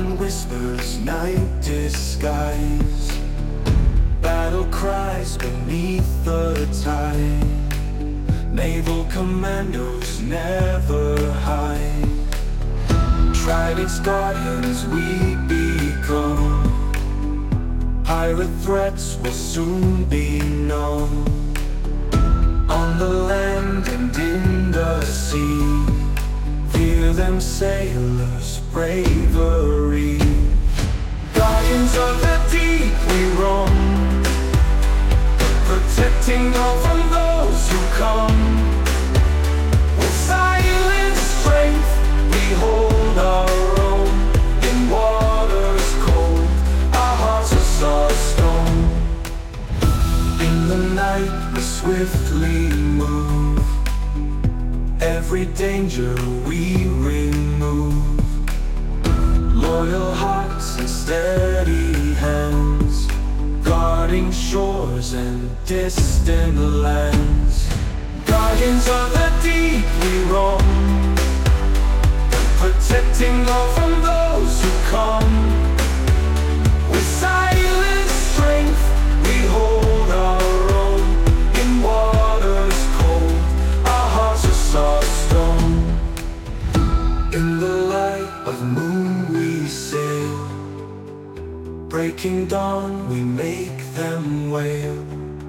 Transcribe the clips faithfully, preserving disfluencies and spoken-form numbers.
Dawn whispers, night disguise, battle cries beneath the tide. Naval commandos never hide. Trident's guardians we become. Pirate threats will soon be known. On the land and in the sea, fear them sailors' bravery. Guardians of the deep we roam, protecting all from those who come. With silent strength we hold our own. In waters cold, our hearts are soft stone. In the night we swiftly move, every danger we remove. Loyal hearts and steady hands, guarding shores and distant lands. Guardians of the deep we roam, protecting all from those who come. With silent strength we hold our own. In waters cold, our hearts are soft stone. In the light of moon we sail, breaking dawn we make them wail.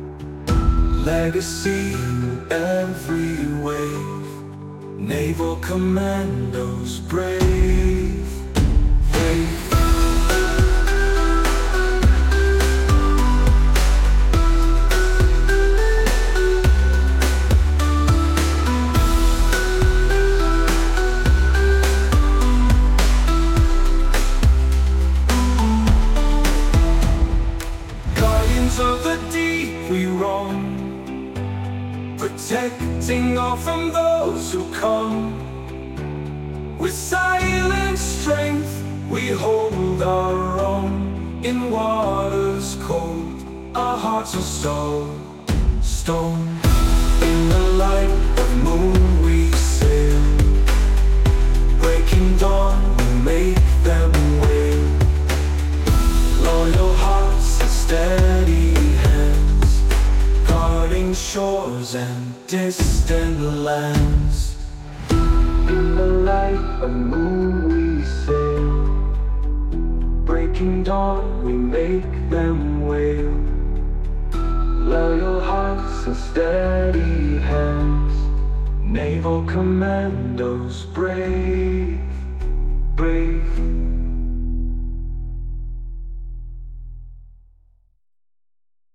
Legacy in every wave, naval commandos brave, brave. Of the deep we roam, protecting all from those who come. With silent strength we hold our own. In waters cold, our hearts are stone, stone. In the light of moon we sail, breaking dawn we make them wail. Loyal hearts and steady hands, guarding shores and distant lands. In the light of moon we sail, breaking dawn we make them wail. Loyal hearts and steady hands, naval commandos brave, brave.